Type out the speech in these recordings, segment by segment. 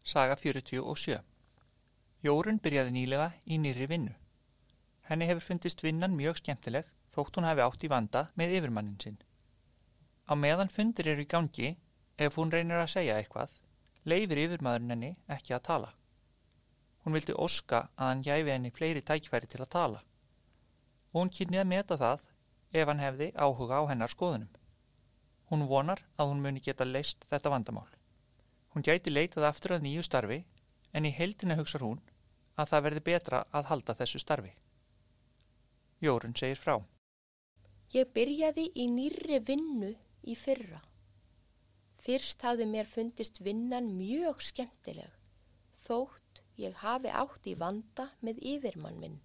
Saga 47. Jórunn byrjaði nýlega í nýrri vinnu. Henni hefur fundist vinnan mjög skemmtileg þótt hún hafi átt í vanda með yfirmannin sinn. Á meðan fundir eru í gangi, ef hún reynir að segja eitthvað, leyfir yfirmaðurinn henni ekki að tala. Hún vildi óska að hann gæfi henni fleiri tækifæri til að tala. Og hún kynni að meta það ef hann hefði áhuga á hennar skoðunum. Hún vonar að hún muni geta leyst þetta vandamál. Hún gæti leitað aftur að nýju starfi, en í heildina hugsar hún að það verði betra að halda þessu starfi. Jórunn segir frá. Ég byrjaði í nýrri vinnu í fyrra. Fyrst hafði mér fundist vinnan mjög skemmtileg, þótt ég hafi átt í vanda með yfirmann minn.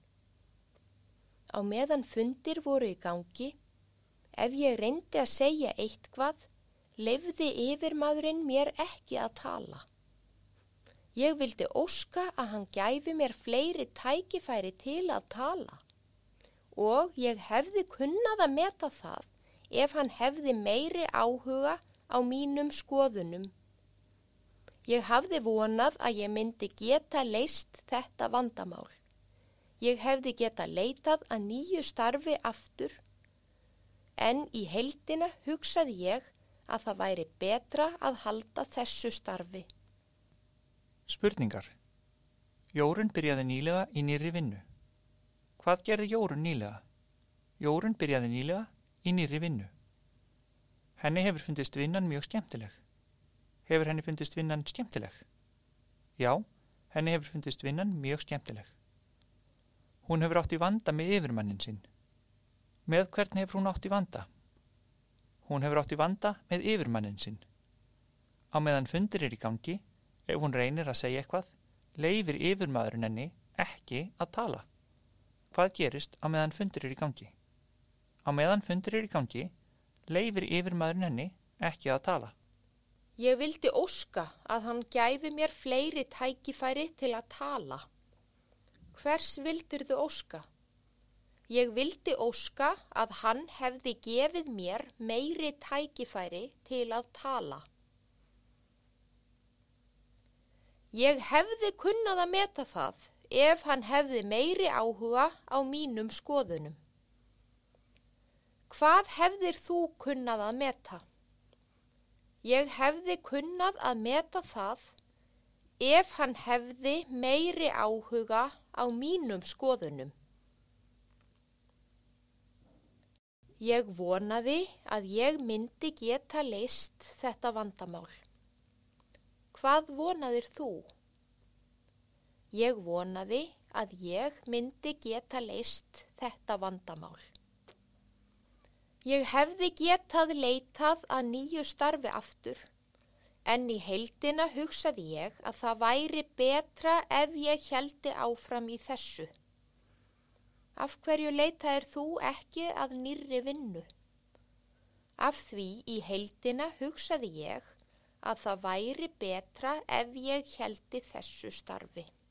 Á meðan fundir voru í gangi, ef ég reyndi að segja eitthvað, leyfði yfirmaðurinn mér ekki að tala. Ég vildi óska að hann gæfi mér fleiri tækifæri til að tala og ég hefði kunnað að meta það ef hann hefði meiri áhuga á mínum skoðunum. Ég hafði vonað að ég myndi geta leyst þetta vandamál. Ég hefði geta leitað að nýju starfi aftur, en í heildina hugsaði ég að það væri betra að halda þessu starfi. Spurningar. Jórunn byrjaði nýlega í nýrri vinnu. Hvað gerði Jórunn nýlega? Jórunn byrjaði nýlega í nýrri vinnu. Henni hefur fundist vinnan mjög skemmtileg. Hefur henni fundist vinnan skemmtileg? Já, henni hefur fundist vinnan mjög skemmtileg. Hún hefur átt í vanda með yfirmannin sinn. Með hvern hefur hún átt í vanda? Hún hefur átt í vanda með yfirmannin sinn. Á meðan fundir í gangi, ef hún reynir að segja eitthvað, leyfir yfirmaðurinn henni ekki að tala. Hvað gerist á meðan fundir í gangi? Á meðan fundir í gangi, leyfir yfirmaðurinn henni ekki að tala. Ég vildi óska að hann gæfi mér fleiri tækifæri til að tala. Hvers vildirðu óska? Ég vildi óska að hann hefði gefið mér meiri tækifæri til að tala. Ég hefði kunnað að meta það ef hann hefði meiri áhuga á mínum skoðunum. Hvað hefðir þú kunnað að meta? Ég hefði kunnað að meta það ef hann hefði meiri áhuga á mínum skoðunum. Ég vonaði að ég myndi geta leyst þetta vandamál. Hvað vonaðir þú? Ég vonaði að ég myndi geta leyst þetta vandamál. Ég hefði getað leitað að nýju starfi aftur, en í heildina hugsaði ég að það væri betra ef ég héldi áfram í þessu. Af hverju leitaðir þú ekki að nýrri vinnu? Af því í heildina hugsaði ég að það væri betra ef ég héldi þessu starfi.